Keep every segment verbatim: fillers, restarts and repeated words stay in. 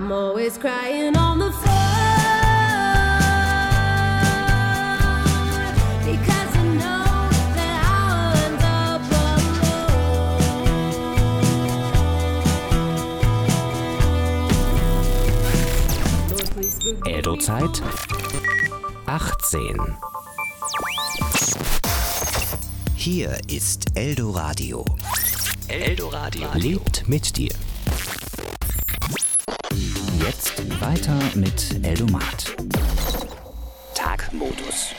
I'm always crying on the floor because I know that I'll end up alone. Eldo-Zeit achtzehn. Hier ist Eldoradio. Eldoradio lebt mit dir. Jetzt weiter mit Eldomat. Tagmodus.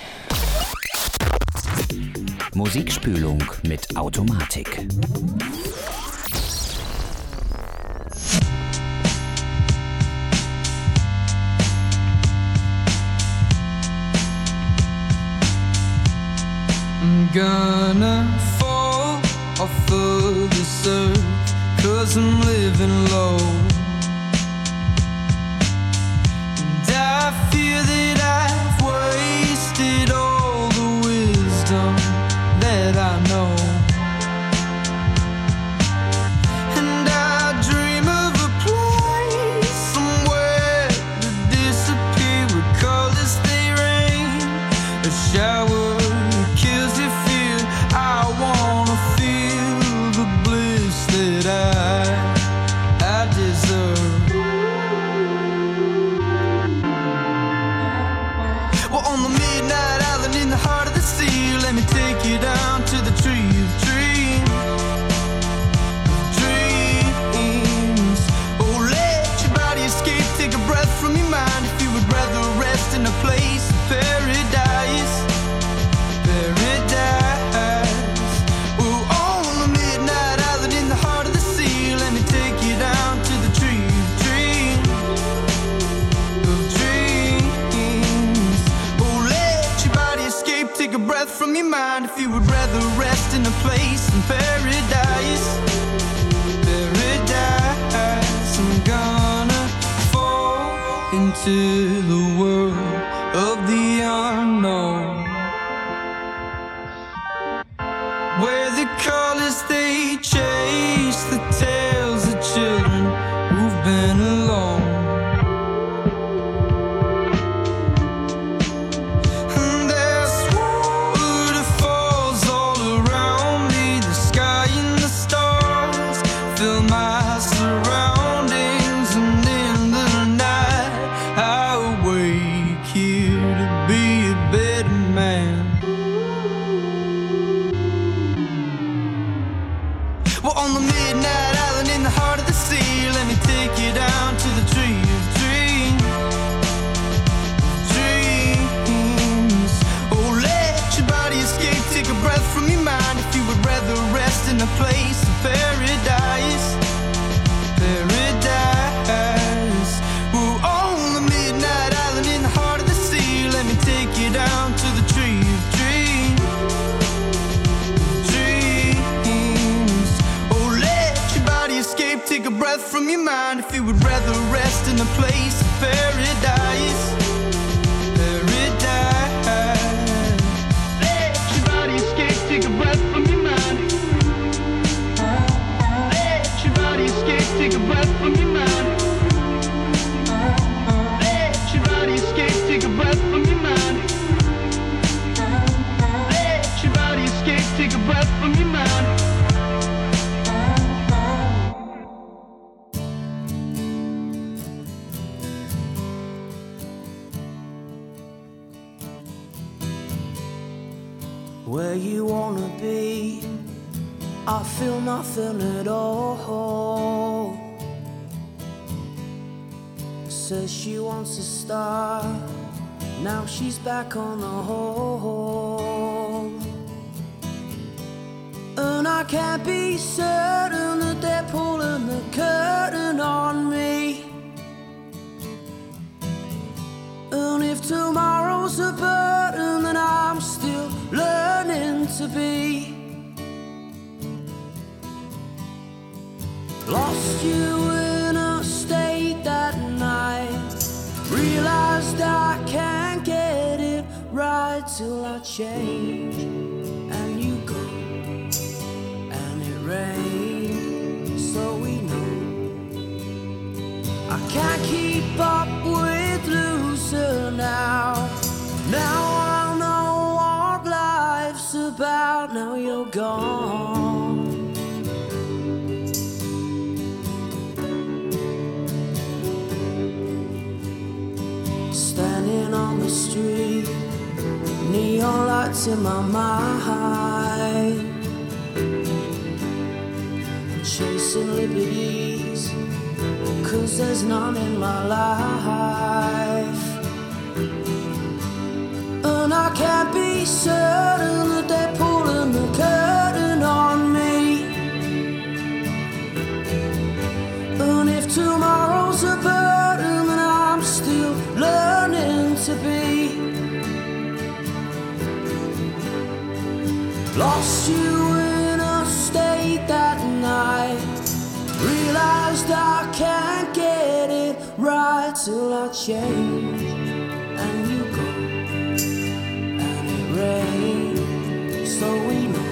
Musikspülung mit Automatik. I'm gonna fall off of this earth, 'cause I'm living low. And I fear that I've wasted all the wisdom that I know. And I dream of a place somewhere to disappear with colors they rain. A shower down to the tree of dreams, dreams. Oh, let your body escape, take a breath from your mind. If you would rather rest in a place of paradise, paradise. Oh, on the midnight island in the heart of the sea, let me take you down to the tree of dreams, of dreams. Oh, let your body escape, take a breath from your mind. If you would rather rest in a place in paradise, paradise. I'm gonna fall into the world of the unknown, where the colors they chase the tales of children who've been alone. In a place of paradise, paradise. We're on the midnight island in the heart of the sea. Let me take you down to the tree of dreams, dreams. Oh, let your body escape, take a breath from your mind. If you would rather rest in a place of paradise, paradise. Let your body escape, take a breath from your mind. Take a breath from your mind. Let your body escape, take a breath from your mind. Let your body escape, take a breath from your mind. Where you wanna be, I feel nothing at all. Says she wants to start, now she's back on the hole. And I can't be certain that they're pulling the curtain on me. And if tomorrow's a burden, then I'm still learning to be. Lost you in a state that night, realized I can't get it right till I change. And you go, and it rains, so we know I can't keep up with loser now. Now I know what life's about. Now you're gone. Standing on the street, neon lights in my mind, chasing liberties, 'cause there's none in my life. And I can't be certain that they're pulling the curtain on me. And if tomorrow's a burden, then I'm still learning to be. Lost you in a state that night. Realized I can't get it right till I change. And you go, and it rains, so we know.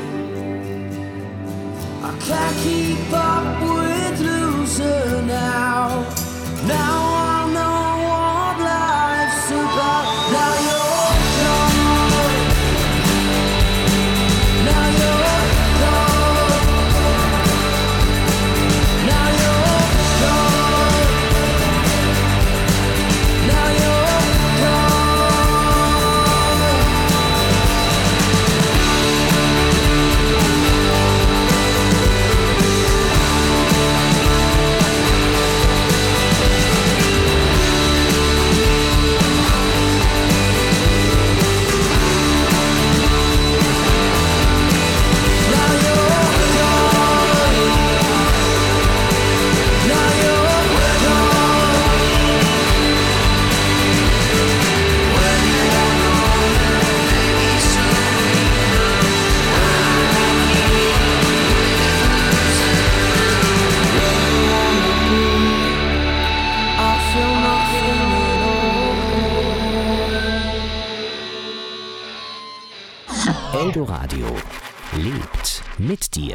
I can't keep up with loser now. Now I know what life's about. Now you're gone. Now you're gone. Now you're gone. Now you're gone. Now you're gone. Now you're gone. When you're alone, maybe someday I feel nothing at all. Eldoradio lebt mit dir.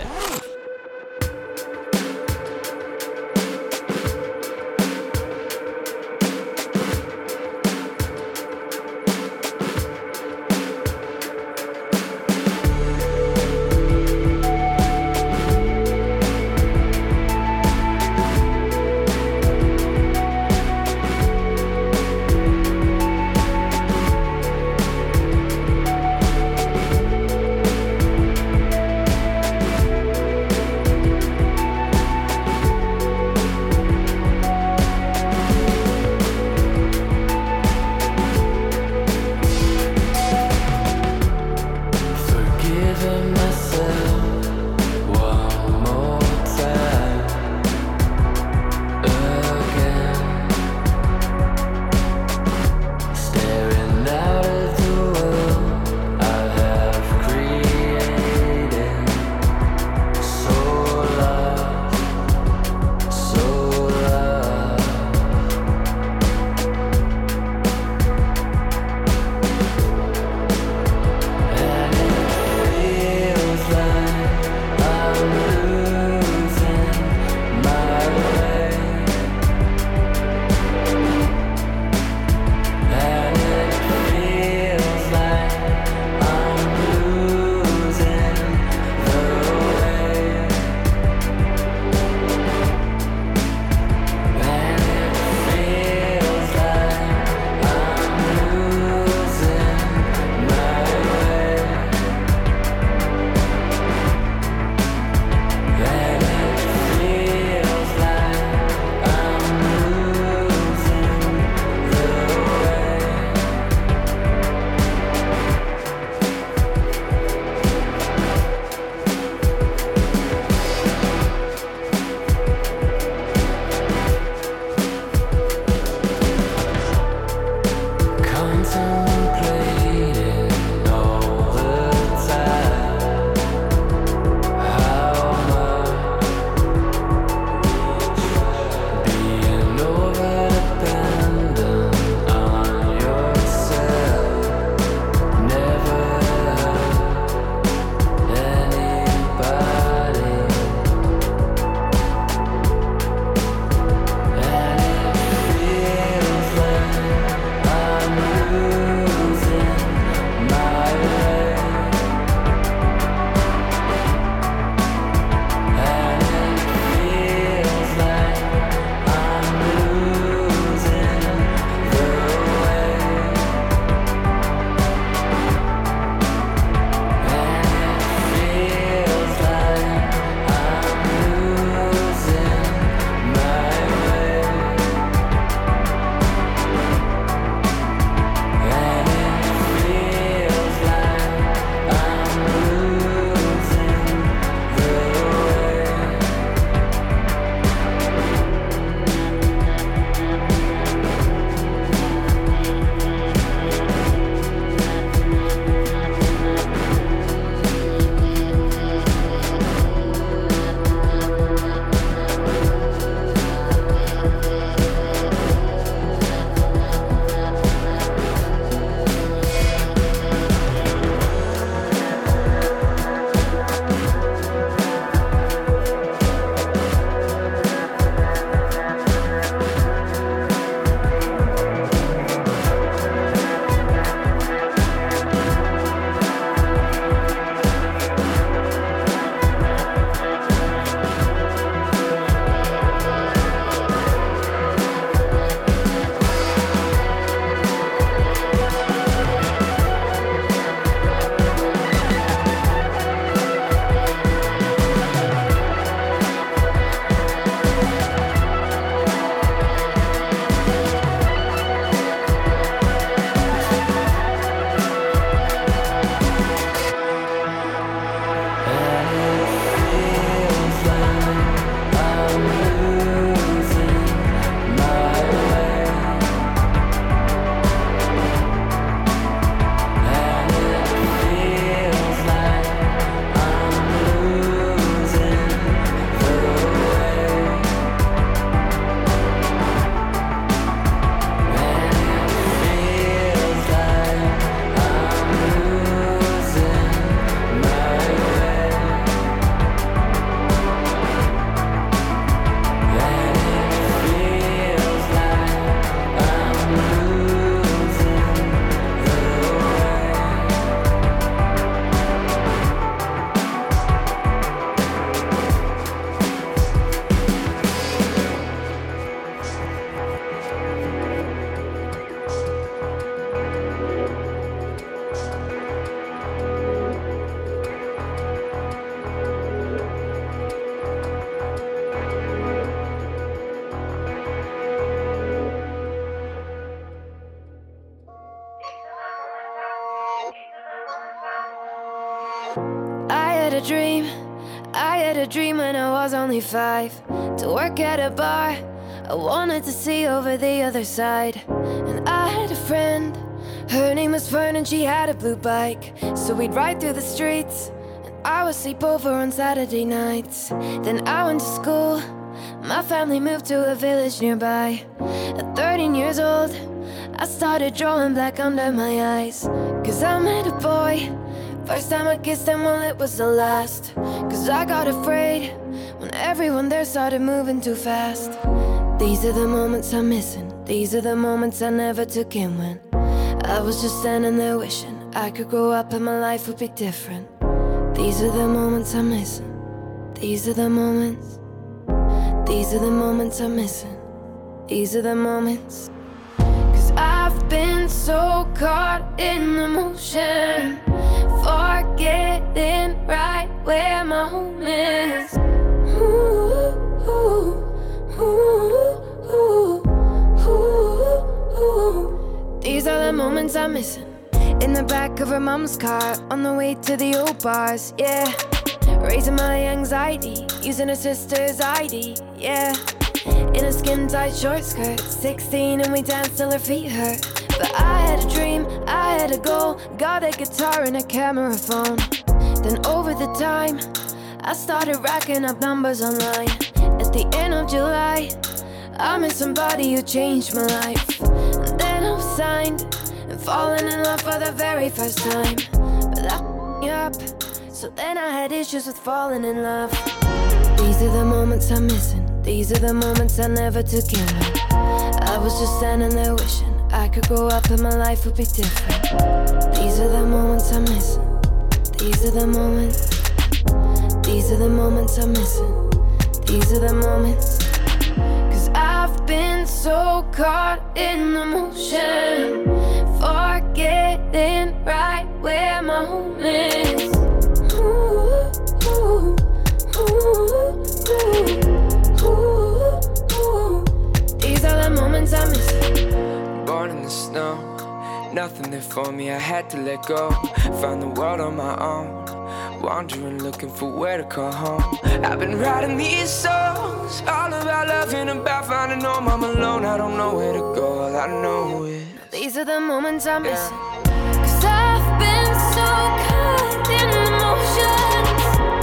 a dream, I had a dream when I was only five. To work at a bar, I wanted to see over the other side. And I had a friend, her name was Fern and she had a blue bike. So we'd ride through the streets, and I would sleep over on Saturday nights. Then I went to school, my family moved to a village nearby. At thirteen years old, I started drawing black under my eyes. Cause I met a boy, first time I kissed him, well it was the last. Cause I got afraid when everyone there started moving too fast. These are the moments I'm missing, these are the moments I never took in when I was just standing there wishing I could grow up and my life would be different. These are the moments I'm missing, these are the moments. These are the moments I'm missing, these are the moments. Cause I've been so caught in the motion, forgetting right where my home is. Ooh, ooh, ooh, ooh, ooh, ooh. These are the moments I'm missing. In the back of her mom's car, on the way to the old bars, yeah. Raising my anxiety, using her sister's I D, yeah. In a skin-tight short skirt, sixteen and we danced till her feet hurt. But I had a dream, I had a goal, got a guitar and a camera phone. Then over the time, I started racking up numbers online. At the end of July, I met somebody who changed my life. And then I was signed, and falling in love for the very first time. But that f***ed me up, so then I had issues with falling in love. These are the moments I'm missing, these are the moments I never took in. I was just standing there wishing I could grow up and my life would be different. These are the moments I'm missing, these are the moments. These are the moments I'm missing, these are the moments. Cause I've been so caught in the motion, forgetting right where my home is. Ooh, ooh, ooh, ooh, ooh, ooh. These are the moments I'm missing. Born in the snow, nothing there for me, I had to let go. Found the world on my own, wandering, looking for where to call home. I've been writing these songs, all about loving, about finding home. I'm alone, I don't know where to go, all I know is these are the moments I'm missing. Cause I've been so caught in the motions,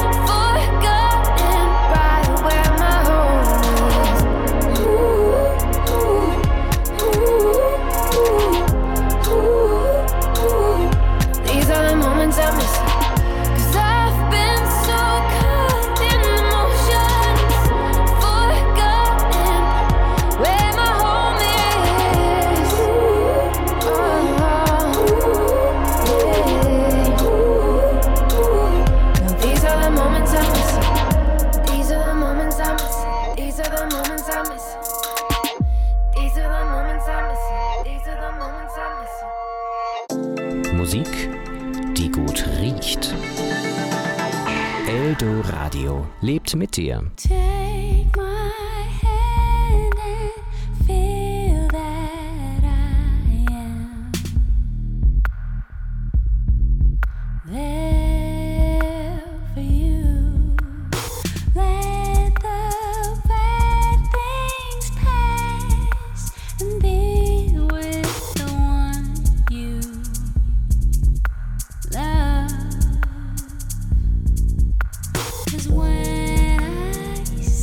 forgotten right where my home is. Ooh, ooh, ooh, ooh, ooh. These are the moments I'm missing. Musik, die gut riecht. Eldoradio lebt mit dir. Take my hand and feel that I am there for you. Let the bad things pass and be with the one you love. 'Cause when I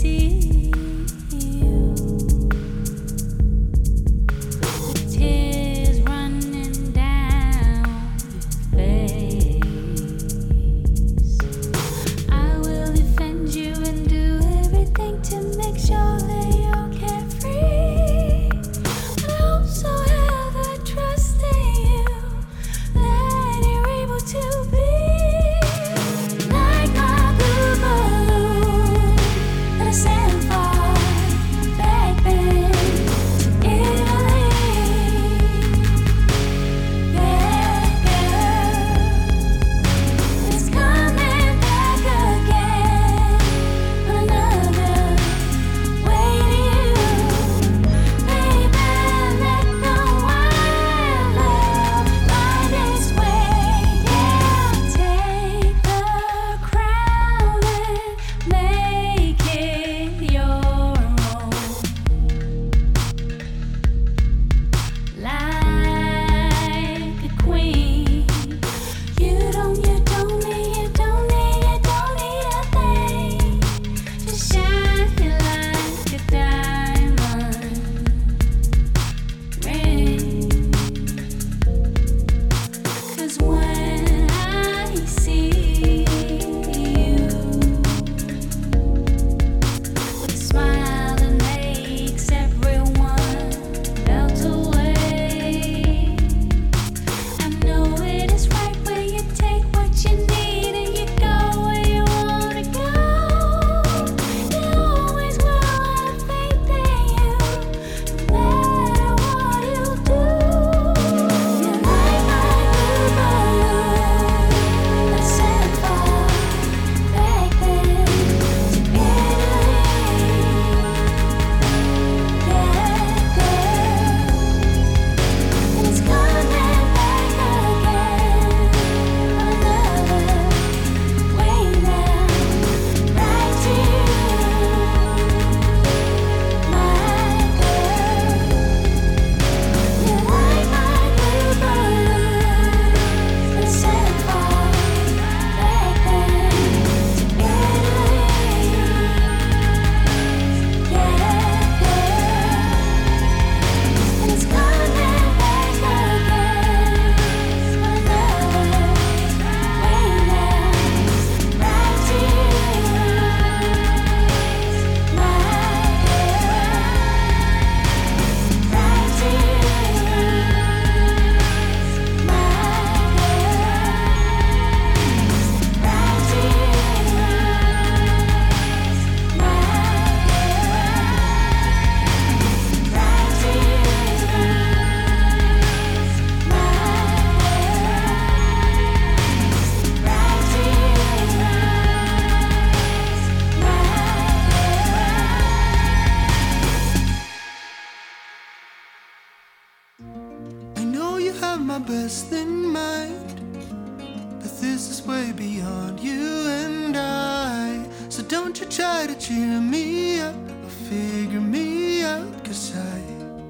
I know you have my best in mind, but this is way beyond you and I. So don't you try to cheer me up or figure me out, 'cause I,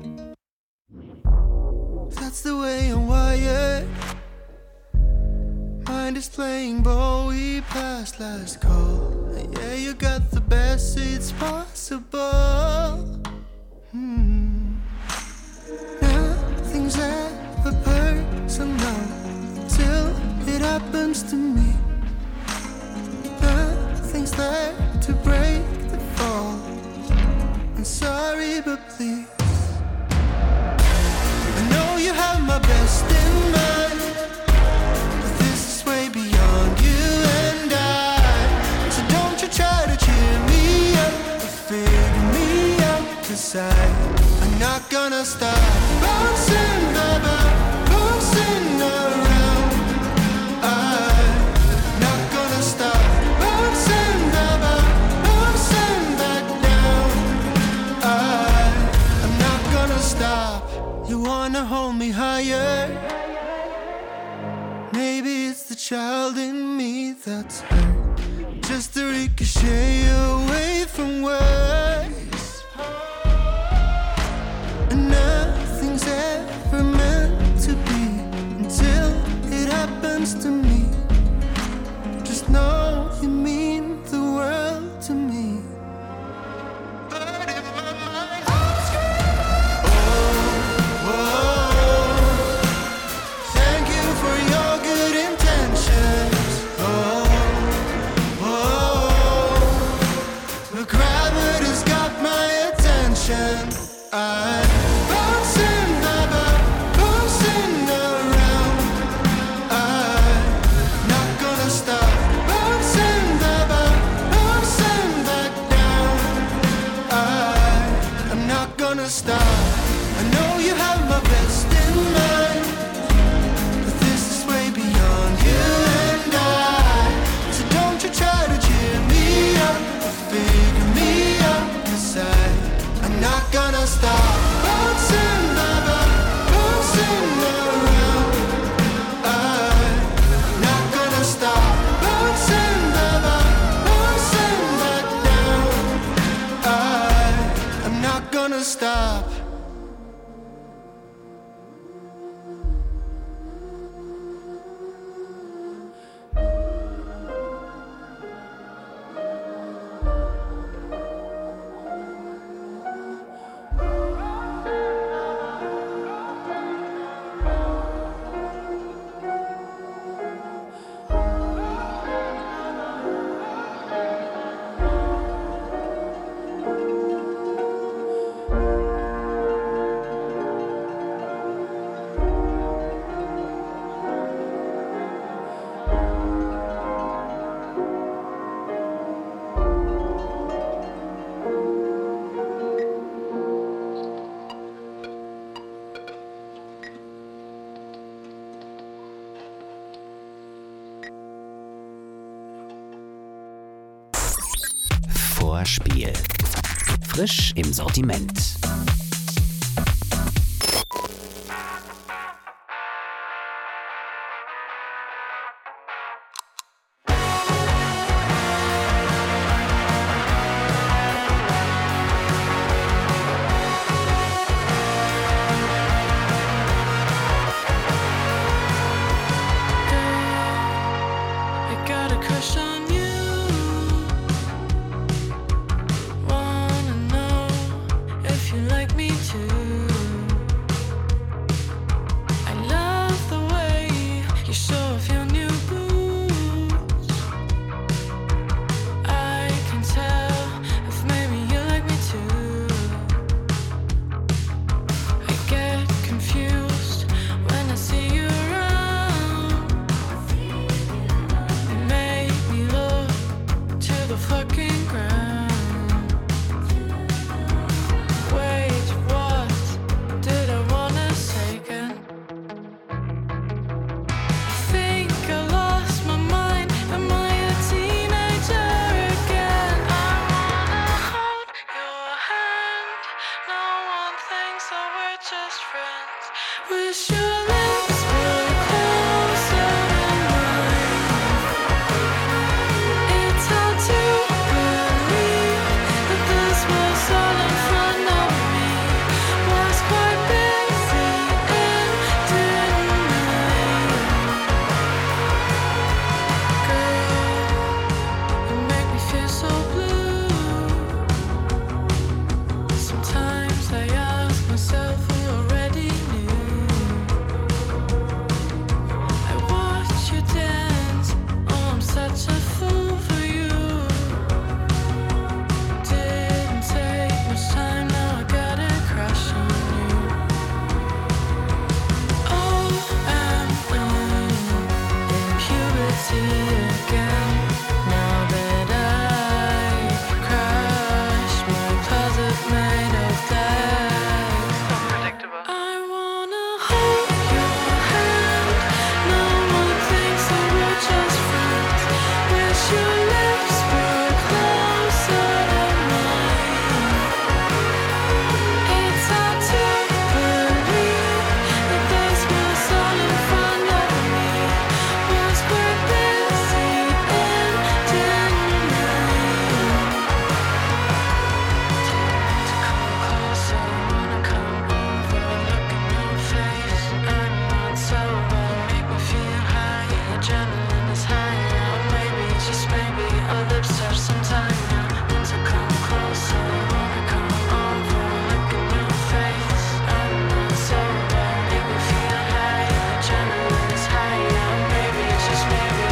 that's the way I'm wired. Mind is playing ball, we passed last call. Yeah, you got the best seats possible. Hmm. Nothing's ever personal till it happens to me. Nothing's there to break the fall. I'm sorry, but please, I know you have my best in mind, but this is way beyond you and I. So don't you try to cheer me up or figure me out, 'cause I, I'm not gonna stop bouncing, baby, bouncing around. I'm not gonna stop bouncing, baby, bouncing back down. I, I'm not gonna stop. You wanna hold me higher? Maybe it's the child in me that's hurt, just to ricochet away from words. And nothing's ever meant to be until it happens to me. Just know you mean the world to me. But if my mind goes oh, oh, thank you for your good intentions. Oh, oh, the gravity's got my attention. I'm bouncing, baby, bouncing around. I'm not gonna stop bouncing, baby, bouncing back down. I, I'm not gonna stop. I know you have my best in mind, but this is way beyond you and I. So don't you try to cheer me up or figure me out, 'cause I, I'm not gonna stop bouncing, baby, bouncing around. I'm not gonna stop bouncing, baby, bouncing back down. I, I'm not gonna stop. Vorspiel. Frisch im Sortiment. I got a crush on you. Wanna know if you just friends. Wish your lips were closer than mine. It's hard to believe that this was all in front of me. Was quite busy and didn't leave. Girl, you make me feel so blue. Sometimes I ask myself who already knew. I watch you dance, oh I'm such a fool for you. Didn't take much time, now I got a crush on you. Oh, I'm in puberty again. Now that I crashed my closet made of glass. Unpredictable. I wanna hold your hand. No one thinks that we're just friends. Wish your lips were closer than mine. It's hard to believe that this was all in front of me. Was quite busy and didn't leave. To come closer, wanna come over, look in your face. I'm not sober, make me feel high. Adrenaline is high now, maybe just maybe our lips touch sometime now. Want to come closer, wanna come over, look in your face. I'm not sober, make me feel high. Adrenaline is high now, maybe just maybe.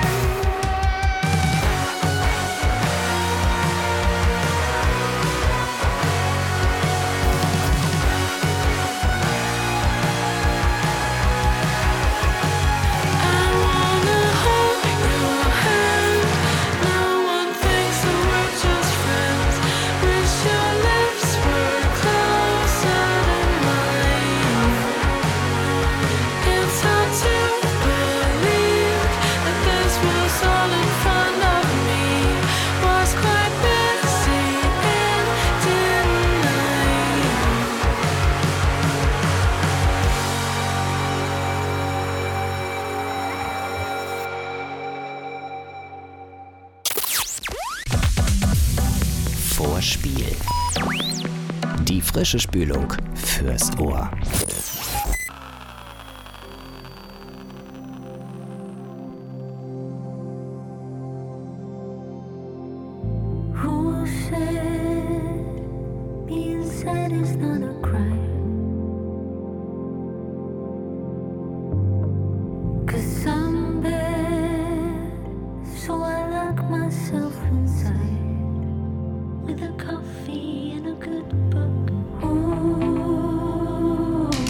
I wanna hold your hand. No one thinks that we're just friends. Wish your lips were closer than mine. It's hard to believe that this was all in front of me. Was quite busy and didn't leave. Vorspiel. Die frische Spülung fürs Ohr. Who said being sad is not a crime? 'Cause I'm bad, so I lock myself inside with a coffee and a good book. Ooh.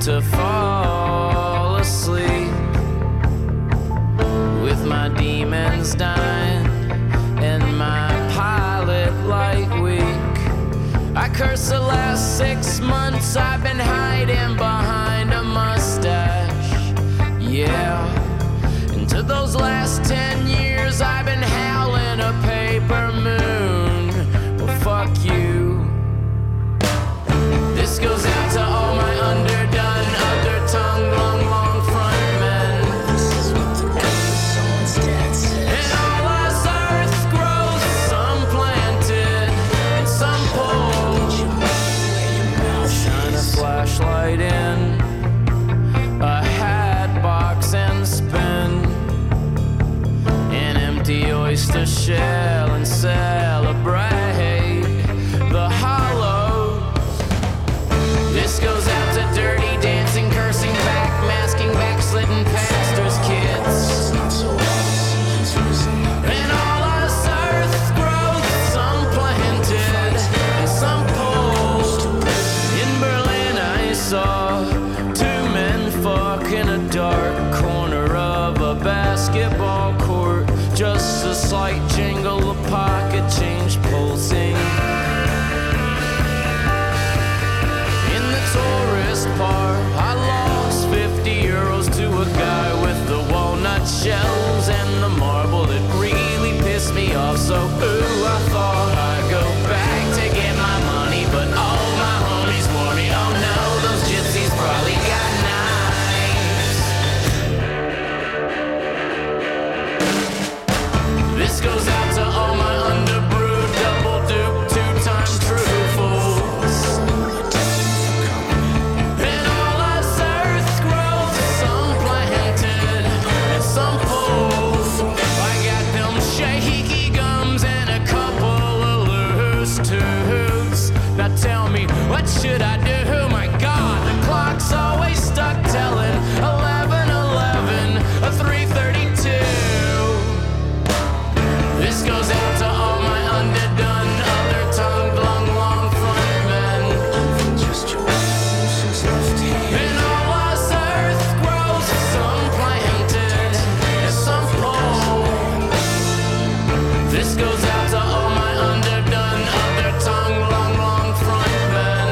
to fall asleep with my demons dying and my pilot light weak. I curse the last six months I've been hiding behind a mustache. Yeah, into those last ten years I've been howling a paper moon. Well, fuck you. This goes out to all my underdone, other-tongued, long-long front men. This is what the someone's dad says. And all us earth grows, some planted and some pulled. Shine a flashlight in a hat box and spin an empty oyster shell and celebrate the hollows. This goes out to dirty dancing, cursing, back masking, backslidden pastors' kids. And all us earth growth, some planted and some pulled. In Berlin I saw two men fuck in a dark corner of a basketball court. Just a slight jingle of pocket change pulsing in the tourist part. I lost fifty euros to a guy with the walnut shells and the marble. It really pissed me off, so ooh, I thought I'd go back to get my money, but all my homies warned me, oh no, those gypsies probably got knives. This goes out to all my underbrewed, double dupe, two-time truthfuls. And all us earth growth, some planted and some pulled. I got them shaky gums and a couple of loose tubes. Now tell me, what should I do? My God, the clock's always stuck telling eleven eleven, a three thirty-two. This goes out to all my underdone, other-tongued, long, long front men. And all us earth grows, some planted and some pulled. This goes out to all my underdone, other-tongued, long, long front men.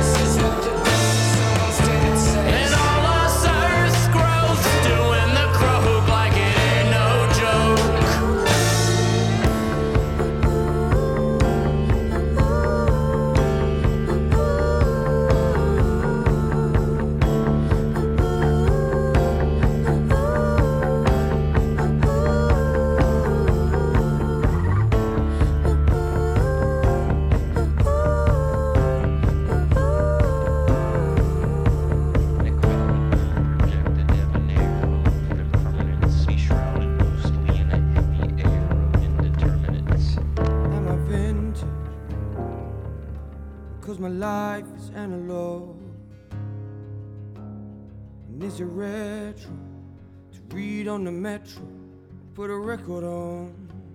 And all us earth grows, doing the croak like it ain't no joke. Am I vintage? Cause my life is analog. And is it retro to read on the metro? Put a record on.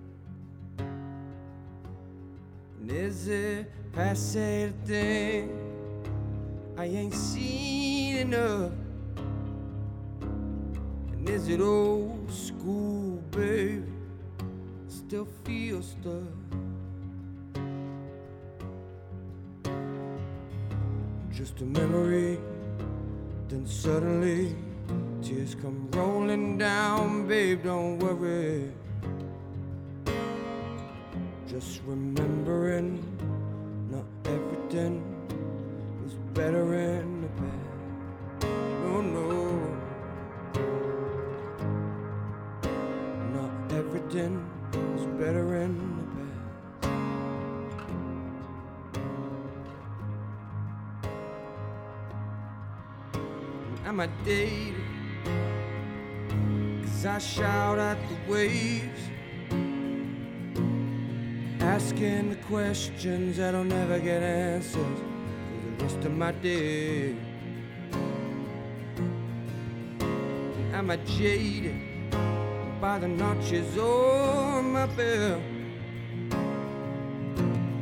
And is it passe the thing I ain't seen enough? And is it old school, baby? Still feel stuff. Just a memory, then suddenly tears come rolling down, babe, don't worry. Just remembering not everything was better in the past. No, no, not everything was better in the past. Am I dating? Cause I shout at the waves, asking the questions that'll never get answers for the rest of my day. Am I jaded by the notches on my belt?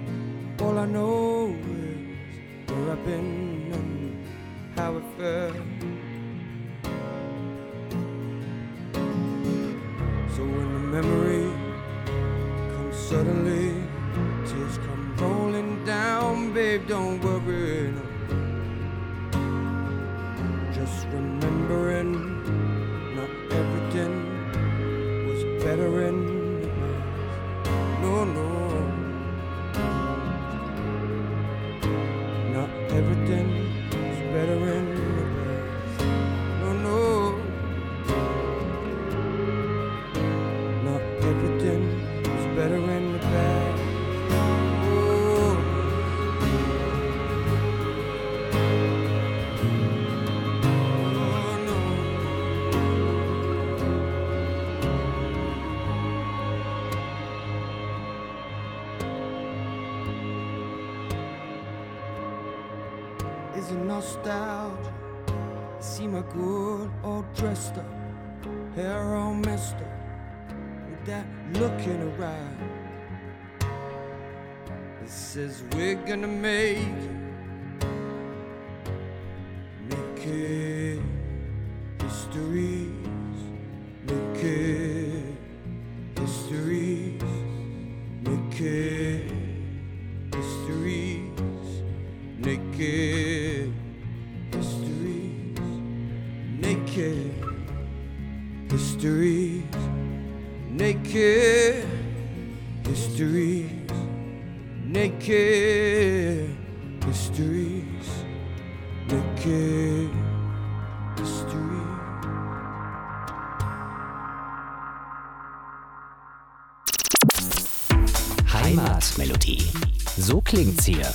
All I know is where I've been and how it felt. suddenly tears come rolling down, babe, don't worry, no. Just remembering not everything was better in the past. No, no. Not everything was better in the past. No, no. Not everything was better in the past. Is it nostalgia? See my good all dressed up, hair all messed up, with that look in her eye. It says we're gonna make it, make it histories, make it histories, make it histories, naked histories, naked histories, naked histories, naked histories, naked histories. Heimatmelodie. So klingt's hier.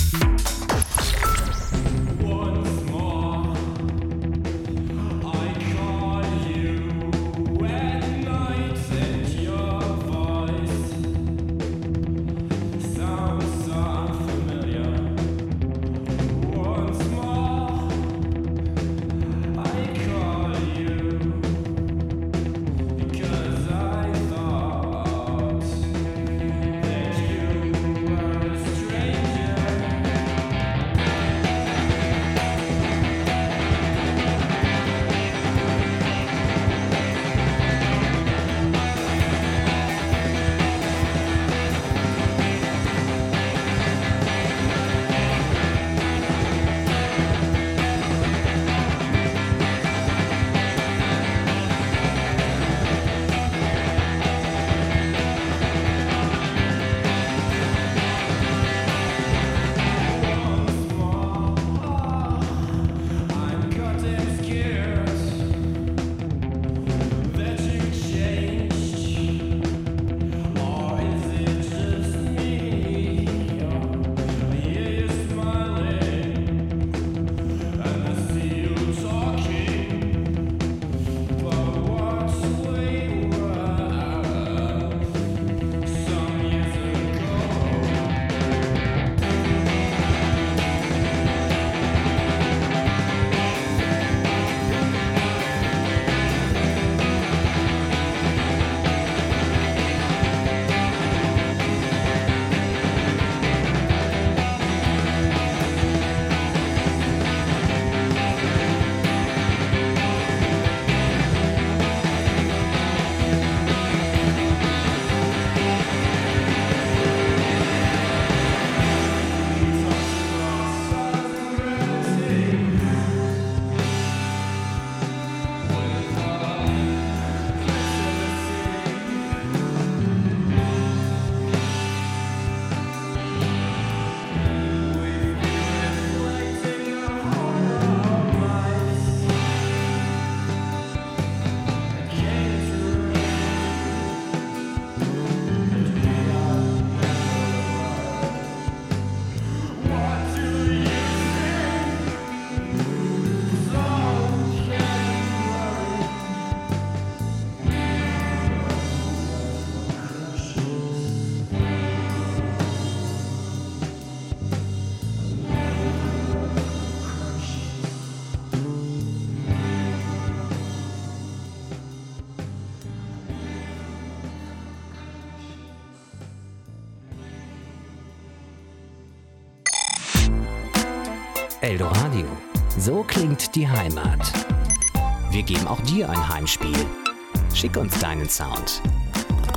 Eldoradio. So klingt die Heimat. Wir geben auch dir ein Heimspiel. Schick uns deinen Sound.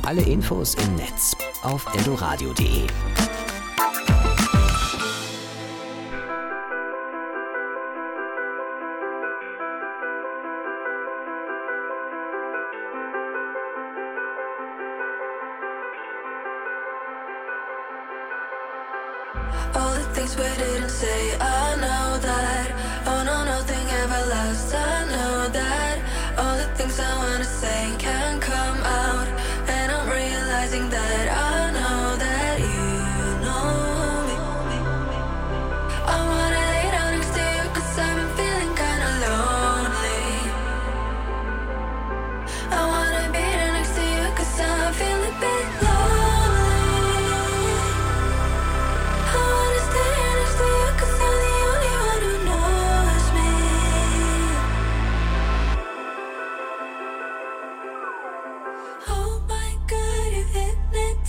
Alle Infos im Netz auf eldoradio punkt de. All the things we didn't say, I know that. Oh no, nothing ever lasts, I know that. All the things I wanna say can't come out, and I'm realizing that I know that you know me. I wanna lay down next to you, cause I've been feeling kinda lonely. I wanna be there next to you, cause I'm feeling a bit lonely. I wanna stay here next to you, cause you're the only one who knows me. Oh my God, you hypnotize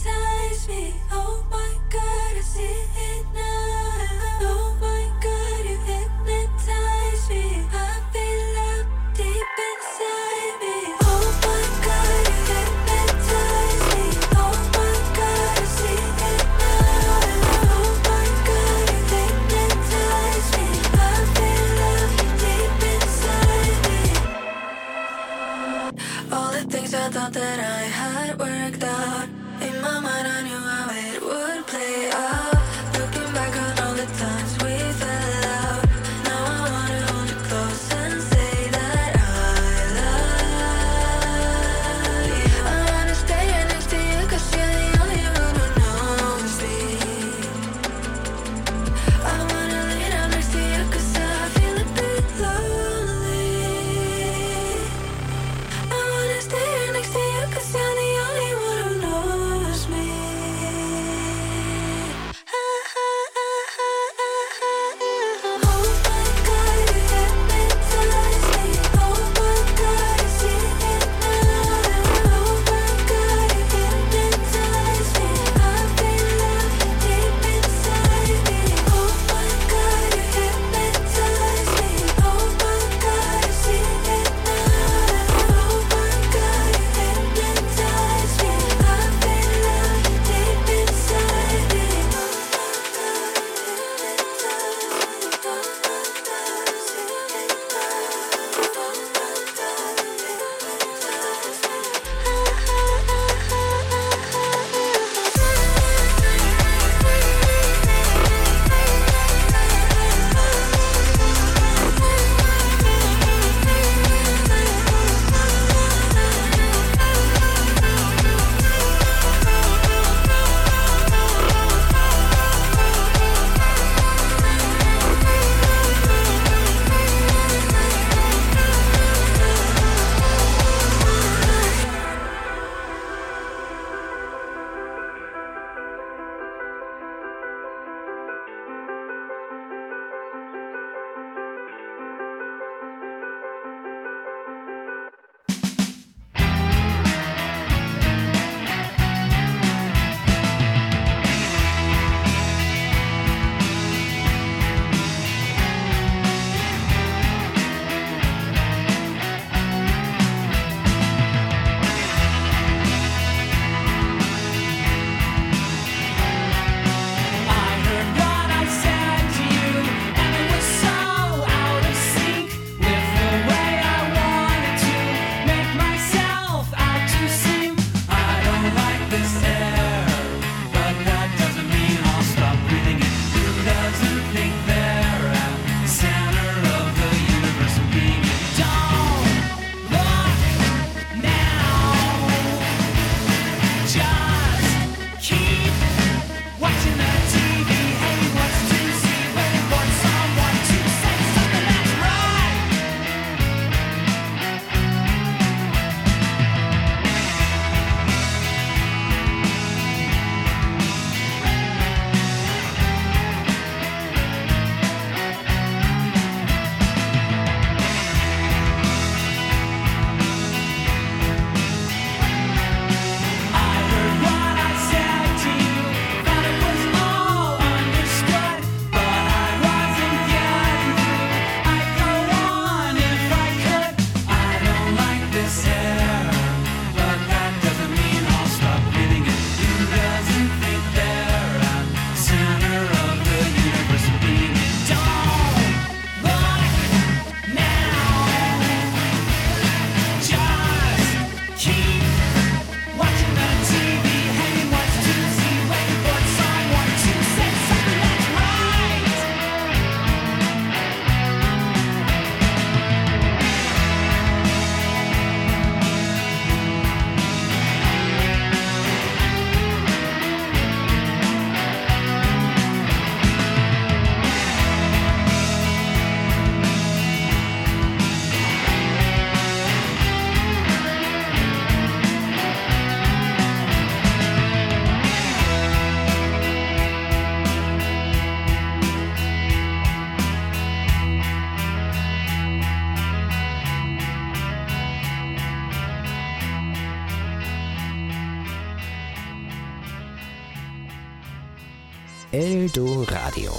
Eldoradio.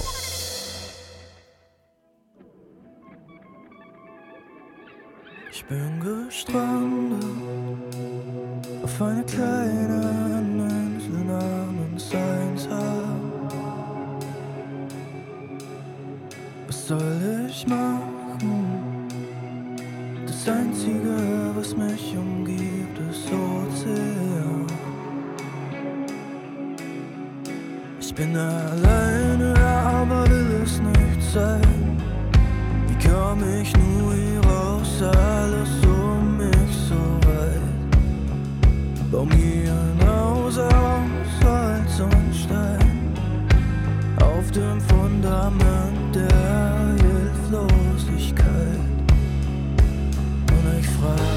Ich bin gestrandet auf einer kleinen Insel namens Einsam. Was soll ich machen? Das Einzige, was mich umgibt, ist Ozean. Ich bin alleine, aber will es nicht sein. Wie komm ich nur hier raus, alles um mich so weit. Bau mir ein Haus aus Holz und Stein, auf dem Fundament der Hilflosigkeit. Und ich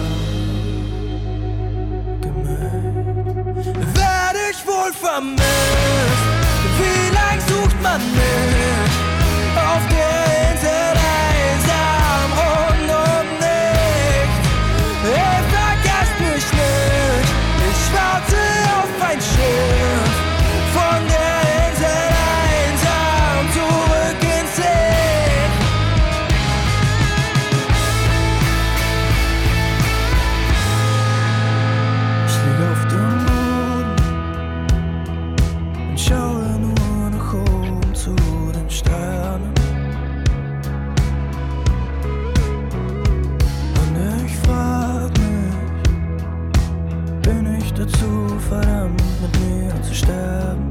frage mich, werd ich wohl vermisst? Wie lang sucht man mich auf der Insel einsam rund um nichts? Hey, vergesst mich nicht, ich warte auf ein Schiff von der Insel einsam zurück ins See. Ich liege auf dem Boden und schaue nur nach oben zu den Sternen. Und ich frag mich, bin ich dazu verdammt, mit mir zu sterben?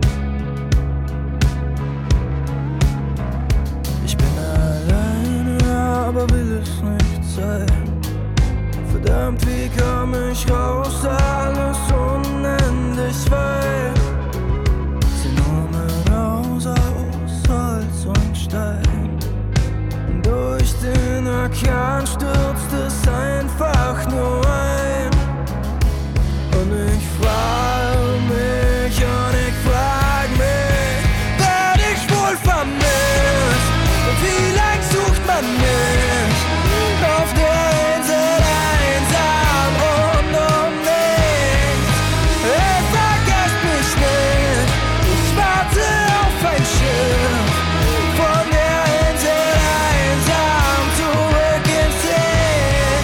Ich bin alleine, aber will es nicht sein. Verdammt, wie komm ich raus, alles unendlich weit. Sie nur mein Haus aus Holz und Stein. Durch den Orkan stürzt es einfach nur ein. Und ich frag mich, und ich frag mich, werd ich wohl vermisst? Und wie lang sucht man mich auf der Insel einsam rund um nichts? Hey, vergesst mich nicht, ich warte auf ein Schiff von der Insel einsam zurück ins See.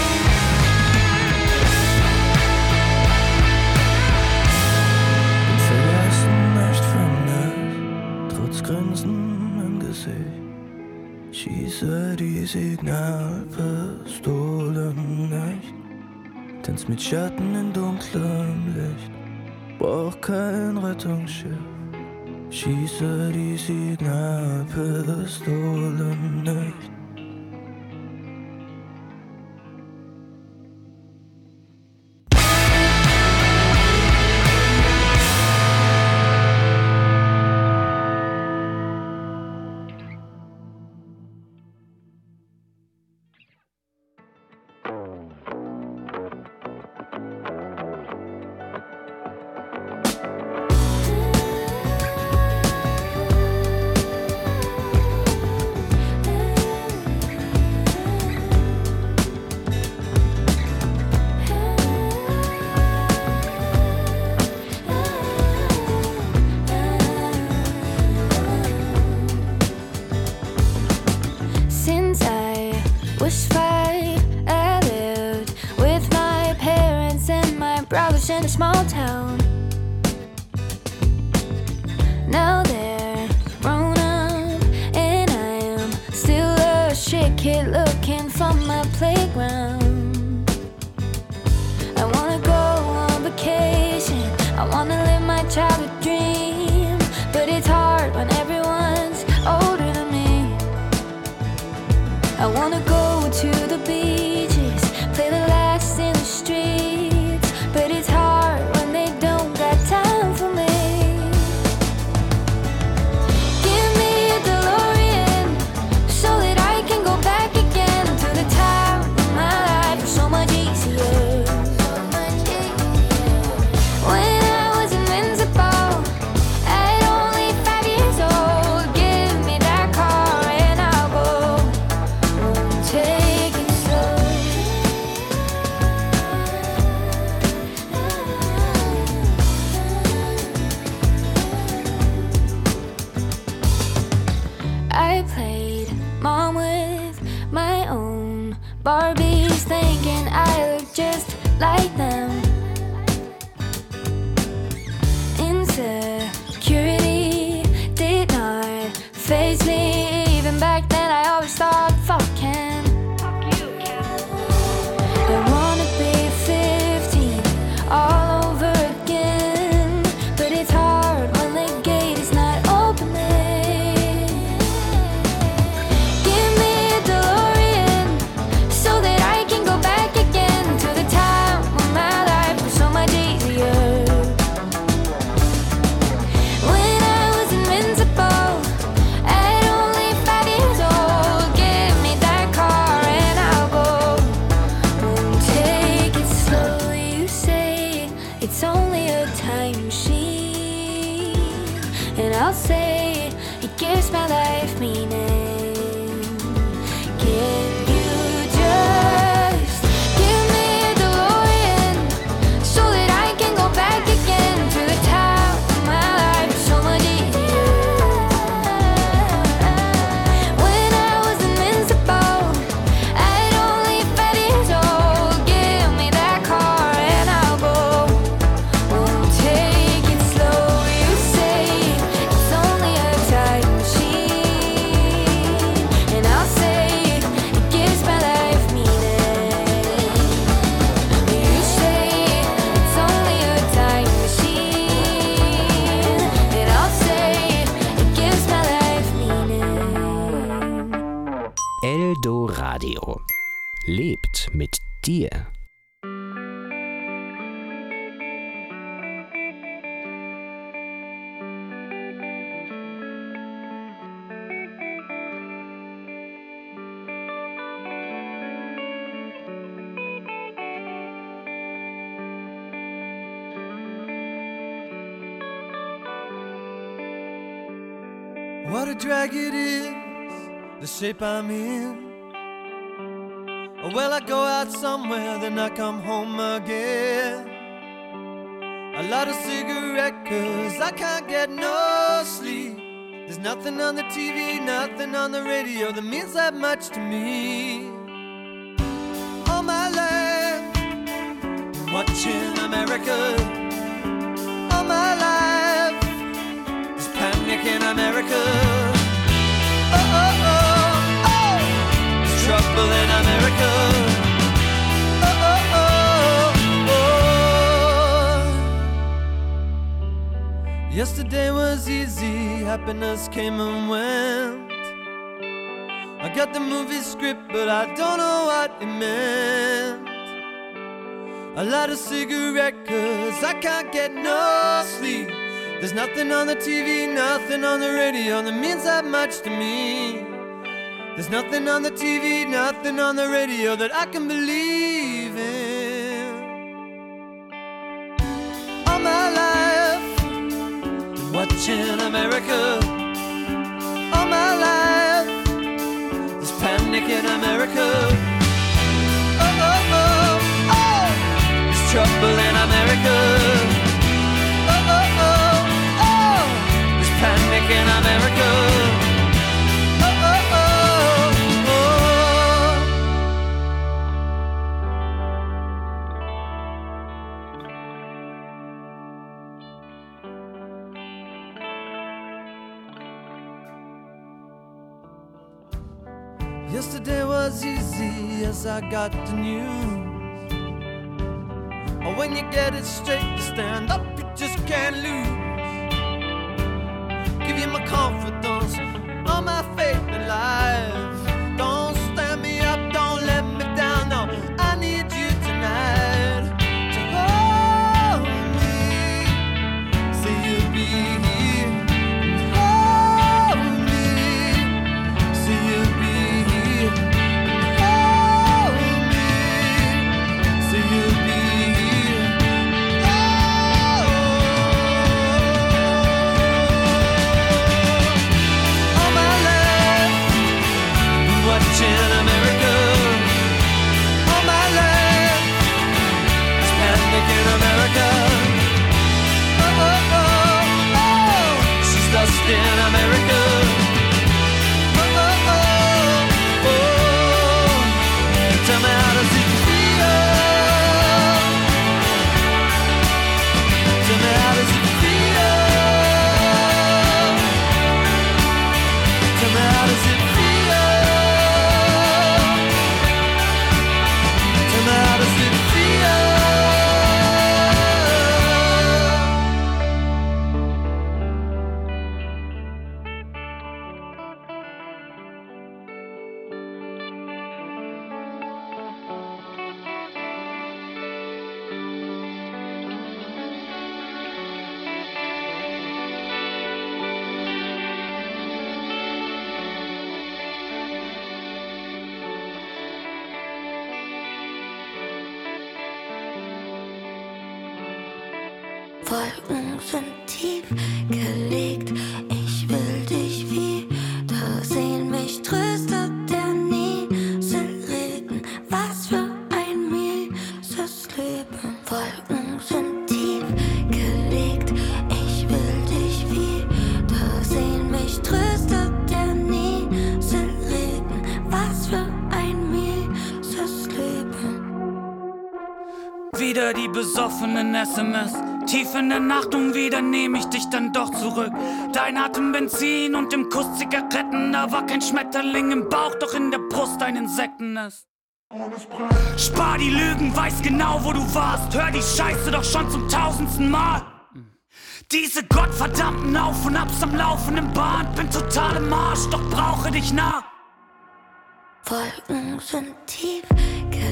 Bin vergessen, nicht vermisst, trotz Grinsen im Gesicht. Schieße die Signalpistolen nicht, tanz mit Schatten in dunklem Licht, brauch kein Rettungsschiff. Schieße die Signalpistolen nicht. Since I was five, I lived with my parents and my brothers in a small town. Now they're grown up, and I am still a shit kid looking for my playground. I wanna go on vacation, I wanna live my childhood dream, but it's hard when everyone's older than me. I wanna go to the beaches, play the last in the streets, but it's hard when they don't got time for me. Give me a DeLorean so that I can go back again to the time of my life. It's so much easier. When I was invincible, I played mom with my own Barbies, thinking I look just like them. Insecurity did not faze me. Even back then I always thought, fuck him. I wanna be fifteen all over again, but it's hard when the gate is not opening. Give me a DeLorean so that I can go back again to the time when my life was so much easier. When I was invincible at only five years old, give me that car and I'll go. Won't take it slow, you say it's only a time machine, and I'll say it gives my life meaning. Can you just give me a DeLorean so that I can go back again to the time when my life was so much easier? When I was invincible at only five years old, give me that car and I'll go. Won't take it slow, you say it's only a time machine, and I'll say it gives my life meaning. You say it's only a time machine, and I'll say it gives my life meaning. Eldoradio. Lebt mit dir. What a drag it is, the shape I'm in. Well, I go out somewhere, then I come home again. A lot of cigarette, cause I can't get no sleep. There's nothing on the T V, nothing on the radio that means that much to me. All my life, watching America. All my life, there's panic in America. Oh, oh, oh, oh, there's trouble in America. Oh, oh, oh, oh. Yesterday was easy, happiness came and went. I got the movie script, but I don't know what it meant. A lot of cigarette, cause I can't get no sleep. There's nothing on the T V, nothing on the radio that means that much to me. There's nothing on the T V, nothing on the radio that I can believe in. All my life, been watching America. All my life, there's panic in America. Oh, oh, oh, oh, there's trouble in America. Oh, oh, oh, oh, there's panic in America. Oh, oh, oh, yesterday was easy as I got the news. Oh, when you get it straight to stand up, you just can't lose. Give you my confidence, all my faith in life. Don't stand me up, don't let me down, no. I need you tonight to hold me. Say you'll be here and hold me. Say you'll be here and hold me. Say you'll be here. Oh, all my life, been watching America. All my life, there's panic in America. Oh, oh, oh, oh, she's lost in America. Wolken sind tief gelegt. Ich will dich wieder sehen. Mich tröstet der Nieselregen. Was für ein mieses Leben. Wolken sind tief gelegt. Ich will dich wieder sehen. Mich tröstet der Nieselregen. Was für ein mieses Leben. Wieder die besoffenen S M S. Tief in der Nacht und wieder nehm ich dich dann doch zurück. Dein Atem Benzin und im Kuss Zigaretten. Da war kein Schmetterling im Bauch, doch in der Brust ein Insektennest. Spar die Lügen, weiß genau, wo du warst. Hör die Scheiße doch schon zum tausendsten Mal. Diese gottverdammten Auf- und Abs am laufenden Band. Bin total im Arsch, doch brauche dich nah. Wolken sind tief gelegt.